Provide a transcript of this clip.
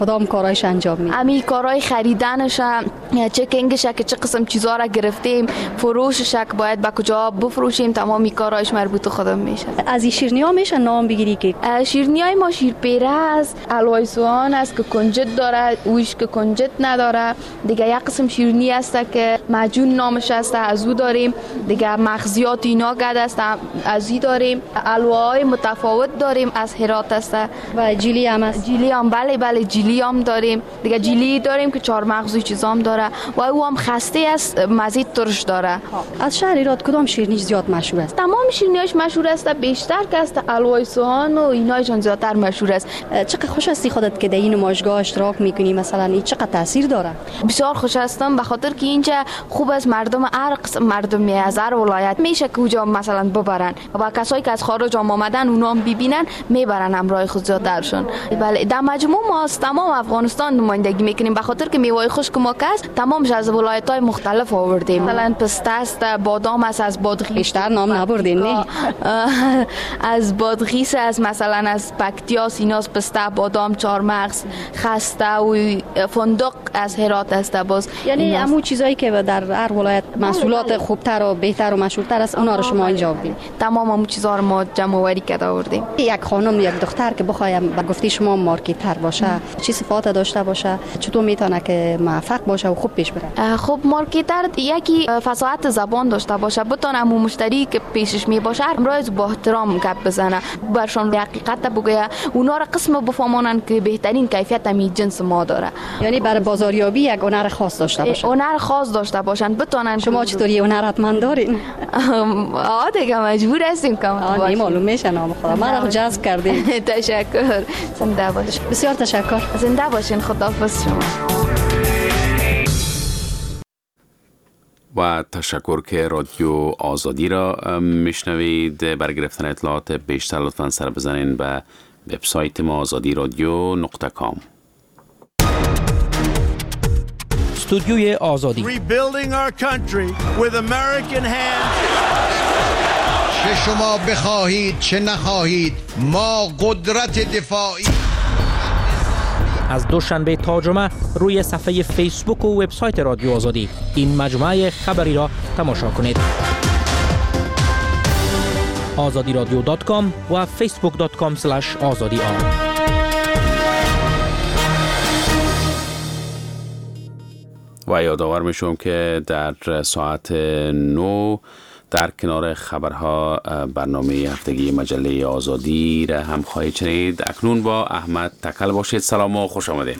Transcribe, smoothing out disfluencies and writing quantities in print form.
کدام کارایش انجام میدید؟ امی کارهای خریدنش، چکینگش که چه قسم چیزا را گرفتیم، فروشش که باید با کجا بفروشیم، تمامی کارایش مربوط خودم میشه. از این شیرنی ها میشه نام بگیری که شیرنی های ما شیرپیره است، حلوای سوهان است که کنجد داره، اویش که کنجد نداره. دیگه یک قسم شیرنی است که معجون نامش است، از او داریم. دیگه مغزیات اینا گد است، از این داریم. حلواهای متفاوت داریم، از هرات است. و جیلی هم است. جیلی هم بله جیلی هم داریم. دیگه جیلی داریم که چهار مغزی چیزا هم داره و او هم خسته است، مزید ترش داره. از شهر هرات کدام شیرنی زیاد مشهور است؟ تمام شیرینیاش مشهور است، بیشتر که است حلوای سوهان و اینایشان زیادتر مشهور است. چقدر خوش هستی خودت که در این نمایشگاه اشتراک میکنی؟ مثلا این چقدر تاثیر داره؟ بسیار خوش هستم، به خاطر که اینجا خوب از مردم هر قسم مردمی از هر ولایت میشه که اونجا مثلا ببرن و کسایی که از خارج آمدن اونا هم ببینن میبرن همراه خود زیادترشون. بله در مجموع ما از تمام افغانستان نمایندگی میکنیم، به خاطر که میوه خشک ما کس تمامش از ولایت‌های مختلف آوردیم. مثلا پسته است، بادام است، از بادغیس بیشتر نام نبردین نه؟ از بادغیس است، مثلا از پکتیا سیناس، پسته، بادام، چهارمغز، خسته و فندق از هرات است. باز یعنی همون چیزایی که در هر ولایت محصولات خوبتر و بهتر و مشهورتر است اونا رو شما اینجا آوردین. تمام همون چیزا رو ما جمع آوری کرده آوردیم. یک خانم یک دختر که بخوایم به گفته شما مارکتر باشه، چه صفات داشته باشه، چطور میتونه که موفق باشه و خوب پیش بره؟ خب مارکتر یکی فصاحت زبان داشته باشه، بتونه همون مشتری که پیشش می باشه امروز با احترام گپ بزنه، برشون حقیقت بگه، اونا را قسم بفهمونن که بهترین کیفیت می جنس ما داره. یعنی برای بازاریابی یک هنر خاص داشته باشه. هنر خاص داشته باشن بتونن. شما چطوری هنر حتما دارین؟ دیگه مجبور هستیم که نه معلوم میشه نام خدا ما رو جذب کردین. تشکر. زنده باش. بسیار تشکر. زنده باشین. خداحافظ شما. و تشکر که رادیو آزادی را میشنوید. برای گرفتن اطلاعات بیشتر لطفاً سر بزنین به وبسایت ما azadiradyo.com. استودیوی آزادی. Rebuilding our country with American hands. چه شما بخواهید چه نخواهید ما قدرت دفاعی. از دوشنبه تا جمعه روی صفحه فیسبوک و وبسایت رادیو آزادی این مجموعه خبری را تماشا کنید. azadiradyo.com و facebook.com/azadiar. و یادآور میشم که در ساعت 9 در کنار خبرها برنامه هفتگی مجله آزادی را هم خواهید شنید. اکنون با احمد تکل باشید. سلام و خوش آمدید.